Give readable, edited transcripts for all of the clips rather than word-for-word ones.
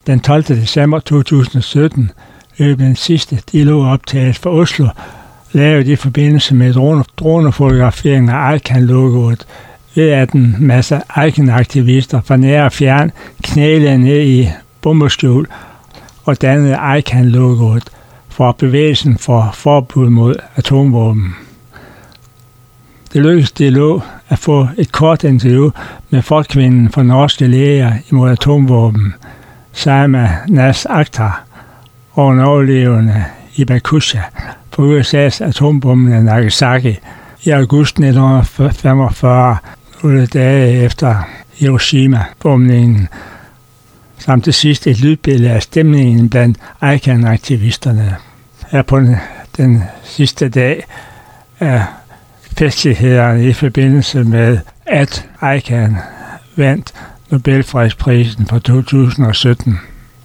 Den 12. december 2017 løb den sidste dialogoptagelse for Oslo, lavet i forbindelse med dronefotografering af ICANN-logoet, ved at en masse ICANN-aktivister fra nær og fjern knælede ned i bomberskjul og dannede ICANN-logoet for bevægelsen for forbud mod atomvåben. Det lykkedes dialog at få et kort interview med folkekvinden for Norske Læger imod atomvåben, Saima Nas Akhtar, og en overlevende Hibakusha for USA's atombomben af Nagasaki i august 1945, 8 dage efter Hiroshima-bombningen, samt til sidst et lydbillede af stemningen blandt ICANN-aktivisterne. Her på den sidste dag af festlighederne i forbindelse med, at ICANN vandt Nobelfredsprisen for 2017.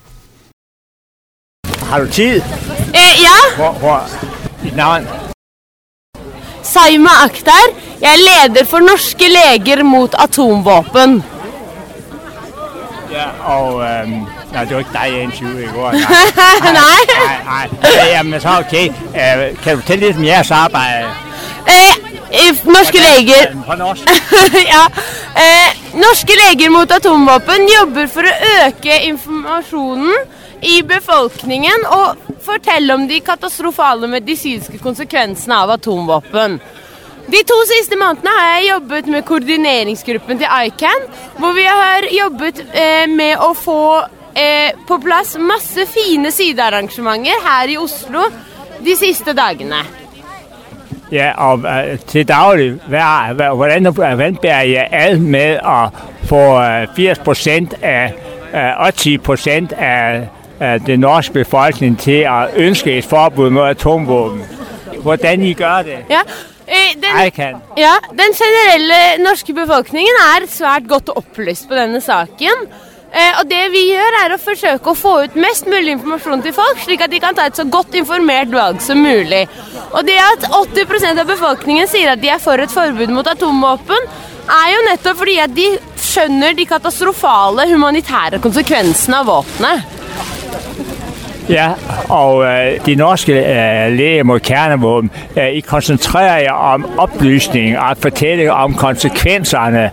Har du tid? Ja. Hvor dit navn? Saima Akhtar. Jeg er leder for Norske Læger mot atomvåben. Ja, og nej, det var ikke dig, jeg interviewede i går. Nej. Jamen så okay. Kan du fortælle lidt om jeres arbejde? Norske Læger. På norsk? Ja. Norske Læger mot atomvåben jobber for å øke informasjonen i befolkningen og fortelle om de katastrofale medisinske konsekvensene av atomvåpen. De 2 siste månedene har jeg jobbet med koordineringsgruppen til ICANN, hvor vi har jobbet med å få på plass masse fine sidearrangementer her i Oslo de siste dagene. Ja, og til daglig, hvordan bærer jeg ad med at få 80% og 10% af den norske befolkning til at ønske et forbud mod atomvåben? Hvordan I gør det? Ja. Den generelle norske befolkningen er svært godt opplyst på denne saken. Og det vi gjør er å forsøke å få ut mest mulig informasjon til folk, slik at de kan ta et så godt informert valg som mulig. Og det at 80% av befolkningen sier at de er for et forbud mot atomvåpen, er jo nettopp fordi at de skjønner de katastrofale humanitære konsekvensene av våpenet. Ja, og de norske læger mod kernevåben, I koncentrerer jer om oplysning og fortælling om konsekvenserne.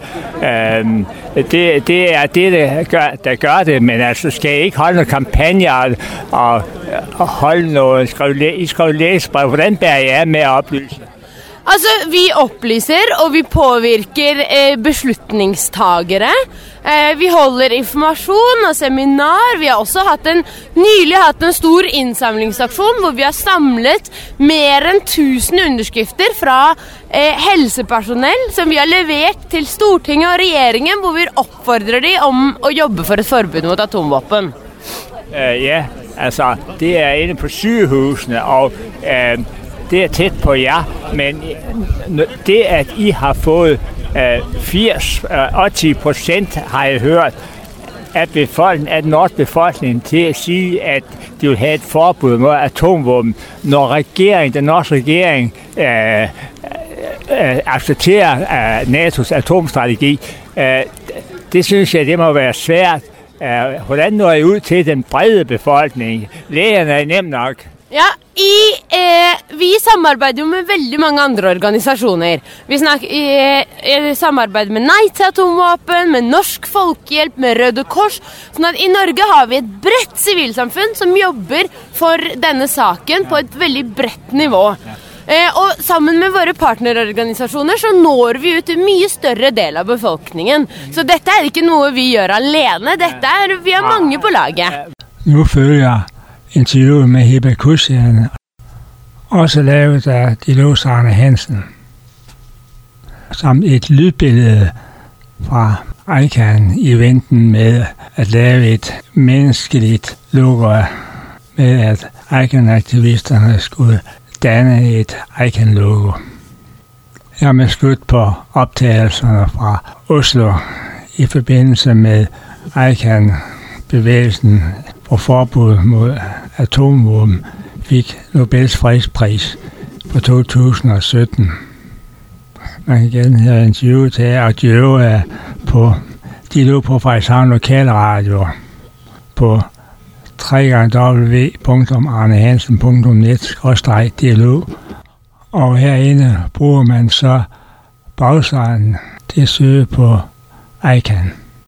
Det er det, der gør det, men altså skal I ikke holde nogle kampagner og holde noget, I skriver læsebrev. Hvordan bærer I af med at oplyse? Altså, vi opplyser, og vi påvirker beslutningstagere. Vi holder informasjon og seminar. Vi har også nylig hatt en stor innsamlingsaksjon, hvor vi har samlet mer enn 1000 underskrifter fra helsepersonell, som vi har levert til Stortinget og regjeringen, hvor vi oppfordrer de om å jobbe for et forbud mot atomvåpen. Ja, altså, det er inde på sygehusene, og det er tæt på jer, men det, at I har fået 80% har jeg hørt, at den norske befolkning til at sige, at de vil have et forbud mod atomvåben, når den norske regering accepterer NATO's atomstrategi. Det synes jeg, det må være svært. Hvordan når I ud til den brede befolkning? Lægerne er nemt nok. Ja, vi samarbeider jo med veldig mange andre organisasjoner. Vi samarbeider med Nei til atomvåpen, med Norsk Folkehjelp, med Røde Kors. Sånn at i Norge har vi et bredt sivilsamfunn som jobber for denne saken på et veldig bredt nivå. Og sammen med våre partnerorganisasjoner så når vi ut til mye større del av befolkningen. Så dette er ikke noe vi gjør alene, vi har mange på laget. Nu følger jeg interviewet med Hibakusha, også lavet af Dilos Arne Hansen, samt et lydbillede fra ICANN-eventen med at lave et menneskeligt logo med, at ICANN-aktivisterne skulle danne et ICANN-logo. Hermed slut på optagelserne fra Oslo i forbindelse med ICANN-bevægelsen for forbud mod atomvåben fik Nobels fredspris for 2017. Man kan igen have interviewet til audio på Dilo på Frederikshavn Lokalradio på www.arnehansen.net/dialog. Og herinde bruger man så bagsiden til at søge på ICANN.